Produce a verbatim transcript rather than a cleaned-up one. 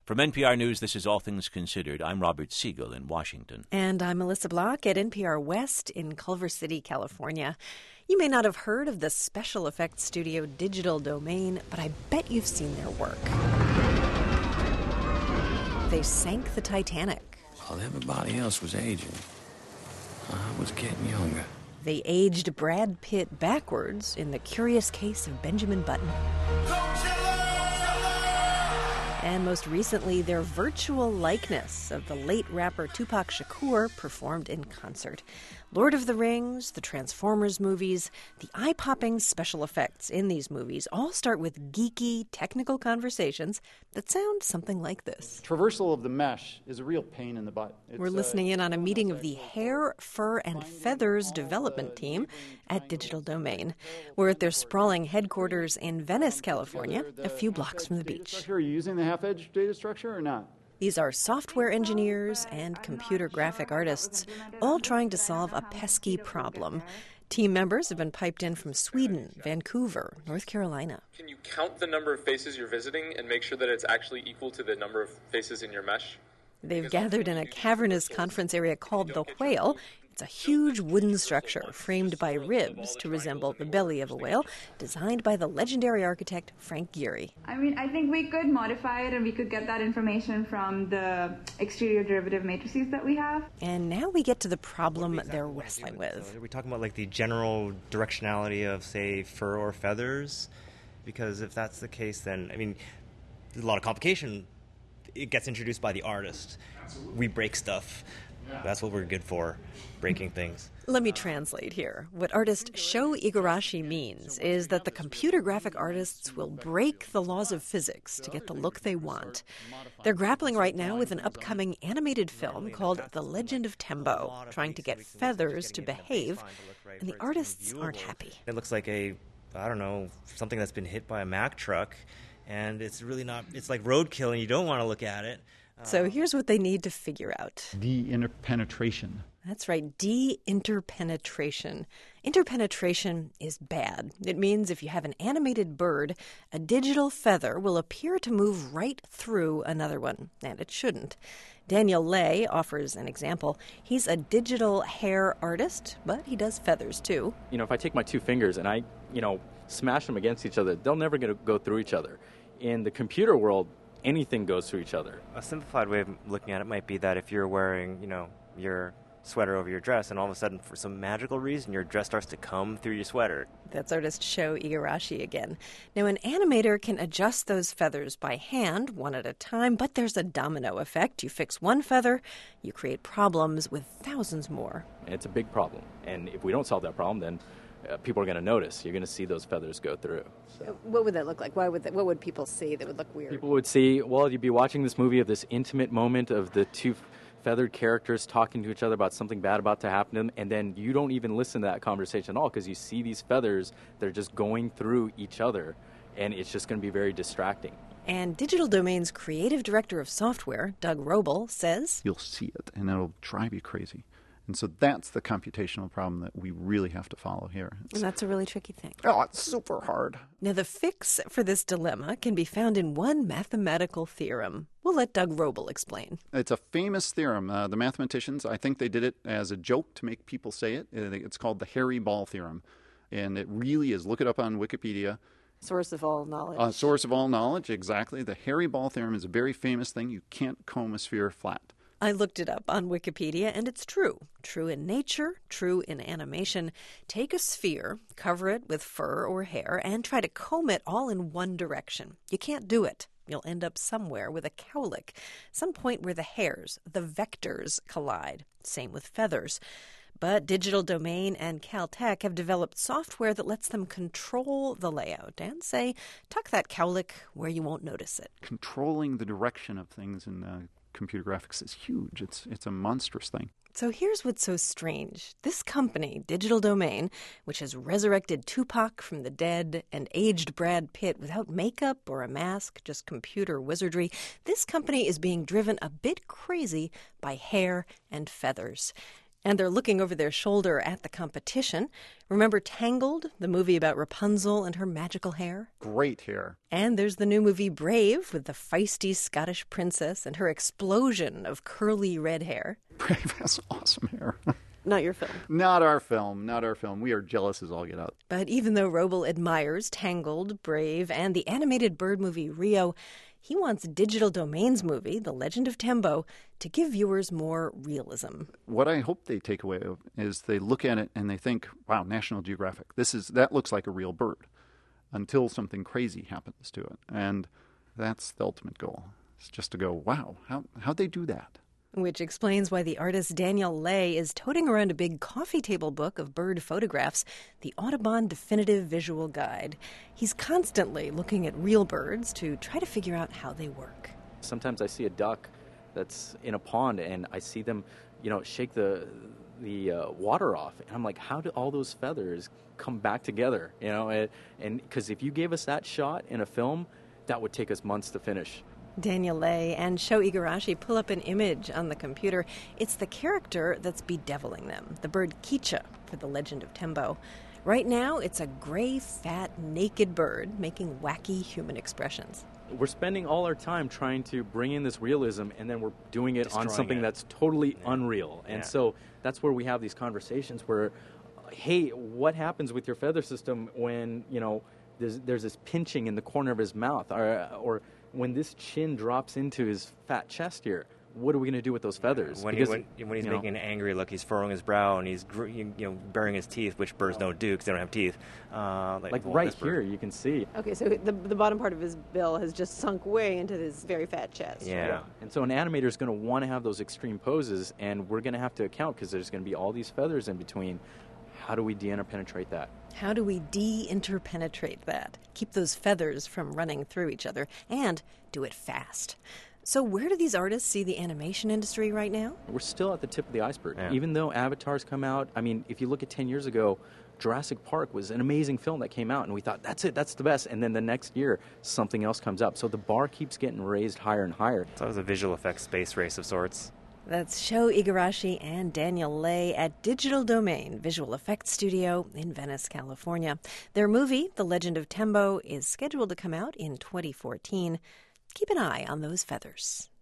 From N P R News, this is All Things Considered. I'm Robert Siegel in Washington. And I'm Melissa Block at N P R West in Culver City, California. You may not have heard of the special effects studio Digital Domain, but I bet you've seen their work. They sank the Titanic. While everybody else was aging, I was getting younger. They aged Brad Pitt backwards in The Curious Case of Benjamin Button. And most recently, their virtual likeness of the late rapper Tupac Shakur performed in concert. Lord of the Rings, the Transformers movies, the eye-popping special effects in these movies all start with geeky, technical conversations that sound something like this. Traversal of the mesh is a real pain in the butt. It's, We're listening in on a meeting of the Hair, Fur, and Feathers development team at Digital Domain. We're at their sprawling headquarters in Venice, California, a few blocks from the beach. Are you using the half-edge data structure or not? These are software engineers and computer graphic artists, all trying to solve a pesky problem. Team members have been piped in from Sweden, Vancouver, North Carolina. Can you count the number of faces you're visiting and make sure that it's actually equal to the number of faces in your mesh? They've gathered in a cavernous conference area called The Whale. It's a huge wooden structure framed by ribs to resemble the belly of a whale, designed by the legendary architect Frank Gehry. I mean, I think we could modify it and we could get that information from the exterior derivative matrices that we have. And now we get to the problem they're wrestling with. Are we talking about like the general directionality of, say, fur or feathers? Because if that's the case, then, I mean, there's a lot of complication. It gets introduced by the artist. We break stuff. That's what we're good for, breaking things. Let me translate here. What artist Sho Igarashi means is that the computer graphic artists will break the laws of physics to get the look they want. They're grappling right now with an upcoming animated film called The Legend of Tembo, trying to get feathers to behave, and the artists aren't happy. It looks like a, I don't know, something that's been hit by a Mack truck, and it's really not, it's like roadkill, and you don't want to look at it. So here's what they need to figure out. De-interpenetration. That's right, de-interpenetration. Interpenetration is bad. It means if you have an animated bird, a digital feather will appear to move right through another one, and it shouldn't. Daniel Lay offers an example. He's a digital hair artist, but he does feathers too. You know, if I take my two fingers and I, you know, smash them against each other, they'll never gonna go through each other. In the computer world, anything goes through each other. A simplified way of looking at it might be that if you're wearing, you know, your sweater over your dress, and all of a sudden, for some magical reason, your dress starts to come through your sweater. That's artist Sho Igarashi again. Now, an animator can adjust those feathers by hand, one at a time, but there's a domino effect. You fix one feather, you create problems with thousands more. It's a big problem, and if we don't solve that problem, then Uh, people are going to notice. You're going to see those feathers go through. So. What would that look like? Why would that, what would people see that would look weird? People would see, well, you'd be watching this movie of this intimate moment of the two feathered characters talking to each other about something bad about to happen to them, and then you don't even listen to that conversation at all because you see these feathers, they're just going through each other, and it's just going to be very distracting. And Digital Domain's creative director of software, Doug Roble, says, You'll see it, and it'll drive you crazy. And so that's the computational problem that we really have to follow here. It's, and that's a really tricky thing. Oh, it's super hard. Now, the fix for this dilemma can be found in one mathematical theorem. We'll let Doug Roble explain. It's a famous theorem. Uh, the mathematicians, I think they did it as a joke to make people say it. It's called the Hairy Ball theorem. And it really is, look it up on Wikipedia. Source of all knowledge. Uh, source of all knowledge, exactly. The Hairy Ball theorem is a very famous thing. You can't comb a sphere flat. I looked it up on Wikipedia, and it's true. True in nature, true in animation. Take a sphere, cover it with fur or hair, and try to comb it all in one direction. You can't do it. You'll end up somewhere with a cowlick, some point where the hairs, the vectors, collide. Same with feathers. But Digital Domain and Caltech have developed software that lets them control the layout and say, tuck that cowlick where you won't notice it. Controlling the direction of things in uh, computer graphics is huge. It's it's a monstrous thing. So here's what's so strange. This company, Digital Domain, which has resurrected Tupac from the dead and aged Brad Pitt without makeup or a mask, just computer wizardry, this company is being driven a bit crazy by hair and feathers. And they're looking over their shoulder at the competition. Remember Tangled, the movie about Rapunzel and her magical hair? Great hair. And there's the new movie Brave with the feisty Scottish princess and her explosion of curly red hair. Brave has awesome hair. Not your film. Not our film. Not our film. We are jealous as all get out. But even though Roble admires Tangled, Brave, and the animated bird movie Rio, he wants Digital Domain's movie, The Legend of Tembo, to give viewers more realism. What I hope they take away is they look at it and they think, wow, National Geographic, this is that looks like a real bird, until something crazy happens to it. And that's the ultimate goal. It's just to go, wow, how, how'd they do that? Which explains why the artist Daniel Lay is toting around a big coffee table book of bird photographs, the Audubon Definitive Visual Guide. He's constantly looking at real birds to try to figure out how they work. Sometimes I see a duck that's in a pond and I see them, you know, shake the the uh, water off. And I'm like, how do all those feathers come back together? You know, and because if you gave us that shot in a film, that would take us months to finish. Daniel Lay and Sho Igarashi pull up an image on the computer. It's the character that's bedeviling them, the bird Kicha for The Legend of Tembo. Right now, it's a gray, fat, naked bird making wacky human expressions. We're spending all our time trying to bring in this realism, and then we're doing it Destroying on something it. that's totally Yeah. unreal. And Yeah. so that's where we have these conversations where, hey, what happens with your feather system when, you know, there's, there's this pinching in the corner of his mouth, or, or when this chin drops into his fat chest here? What are we going to do with those feathers? When, Because, he, when, when he's you know, making an angry look, he's furrowing his brow and he's gr- you know baring his teeth, which birds don't do because they don't have teeth. Uh, like like well, right this bird. here, you can see. Okay, so the the bottom part of his bill has just sunk way into his very fat chest. Yeah. And so an animator is going to want to have those extreme poses, and we're going to have to account because there's going to be all these feathers in between. How do we de-interpenetrate that? How do we de-interpenetrate that? Keep those feathers from running through each other and do it fast. So where do these artists see the animation industry right now? We're still at the tip of the iceberg. Yeah. Even though Avatar's come out, I mean, if you look at ten years ago, Jurassic Park was an amazing film that came out, and we thought, that's it, that's the best. And then the next year, something else comes up. So the bar keeps getting raised higher and higher. So it was a visual effects space race of sorts. That's Sho Igarashi and Daniel Lay at Digital Domain Visual Effects Studio in Venice, California. Their movie, The Legend of Tembo, is scheduled to come out in twenty fourteen. Keep an eye on those feathers.